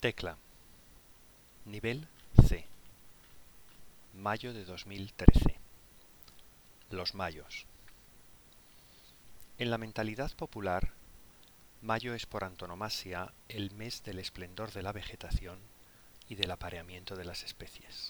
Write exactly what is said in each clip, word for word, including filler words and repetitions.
Tecla. Nivel C. Mayo de dos mil trece. Los mayos. En la mentalidad popular, mayo es por antonomasia el mes del esplendor de la vegetación y del apareamiento de las especies.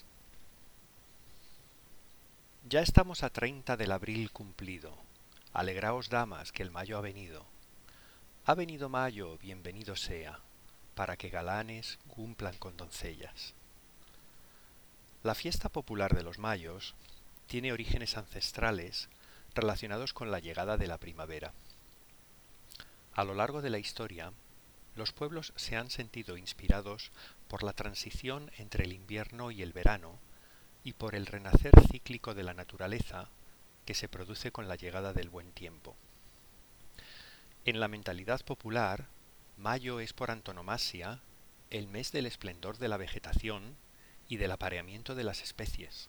Ya estamos a treinta del abril cumplido. Alegraos, damas, que el mayo ha venido. Ha venido mayo, bienvenido sea, para que galanes cumplan con doncellas. La fiesta popular de los mayos tiene orígenes ancestrales relacionados con la llegada de la primavera. A lo largo de la historia, los pueblos se han sentido inspirados por la transición entre el invierno y el verano y por el renacer cíclico de la naturaleza que se produce con la llegada del buen tiempo. En la mentalidad popular, mayo es por antonomasia el mes del esplendor de la vegetación y del apareamiento de las especies.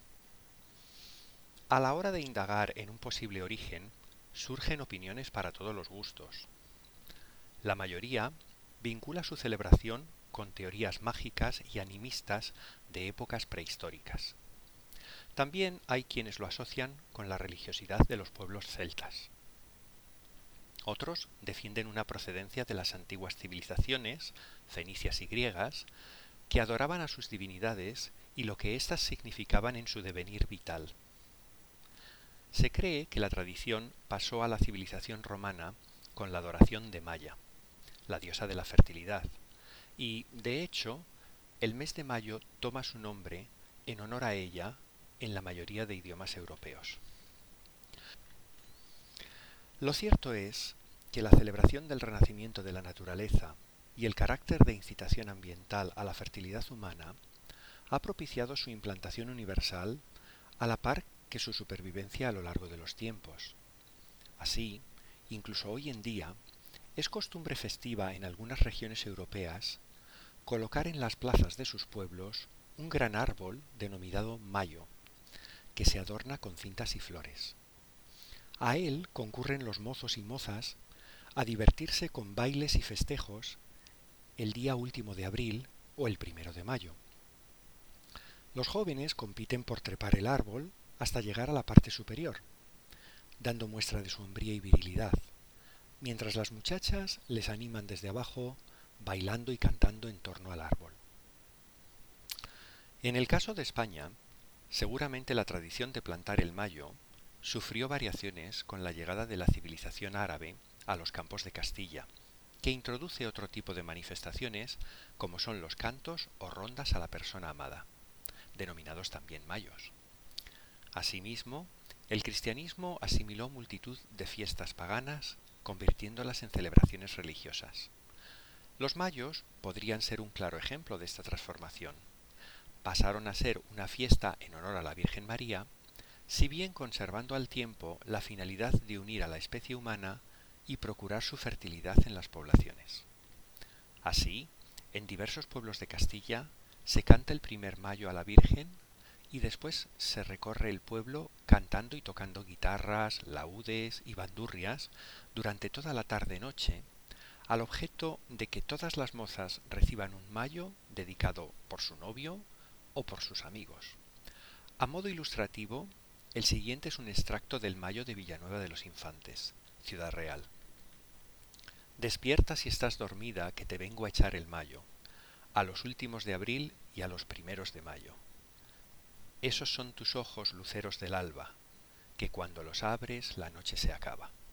A la hora de indagar en un posible origen, surgen opiniones para todos los gustos. La mayoría vincula su celebración con teorías mágicas y animistas de épocas prehistóricas. También hay quienes lo asocian con la religiosidad de los pueblos celtas. Otros defienden una procedencia de las antiguas civilizaciones, fenicias y griegas, que adoraban a sus divinidades y lo que éstas significaban en su devenir vital. Se cree que la tradición pasó a la civilización romana con la adoración de Maya, la diosa de la fertilidad, y, de hecho, el mes de mayo toma su nombre en honor a ella en la mayoría de idiomas europeos. Lo cierto es que la celebración del renacimiento de la naturaleza y el carácter de incitación ambiental a la fertilidad humana ha propiciado su implantación universal a la par que su supervivencia a lo largo de los tiempos. Así, incluso hoy en día, es costumbre festiva en algunas regiones europeas colocar en las plazas de sus pueblos un gran árbol denominado mayo, que se adorna con cintas y flores. A él concurren los mozos y mozas a divertirse con bailes y festejos el día último de abril o el primero de mayo. Los jóvenes compiten por trepar el árbol hasta llegar a la parte superior, dando muestra de su hombría y virilidad, mientras las muchachas les animan desde abajo, bailando y cantando en torno al árbol. En el caso de España, seguramente la tradición de plantar el mayo sufrió variaciones con la llegada de la civilización árabe a los campos de Castilla, que introduce otro tipo de manifestaciones como son los cantos o rondas a la persona amada, denominados también mayos. Asimismo, el cristianismo asimiló multitud de fiestas paganas, convirtiéndolas en celebraciones religiosas. Los mayos podrían ser un claro ejemplo de esta transformación. Pasaron a ser una fiesta en honor a la Virgen María, si bien conservando al tiempo la finalidad de unir a la especie humana y procurar su fertilidad en las poblaciones. Así, en diversos pueblos de Castilla se canta el primer mayo a la Virgen y después se recorre el pueblo cantando y tocando guitarras, laúdes y bandurrias durante toda la tarde-noche, al objeto de que todas las mozas reciban un mayo dedicado por su novio o por sus amigos. A modo ilustrativo, el siguiente es un extracto del mayo de Villanueva de los Infantes, Ciudad Real. Despierta si estás dormida, que te vengo a echar el mayo, a los últimos de abril y a los primeros de mayo. Esos son tus ojos luceros del alba, que cuando los abres la noche se acaba.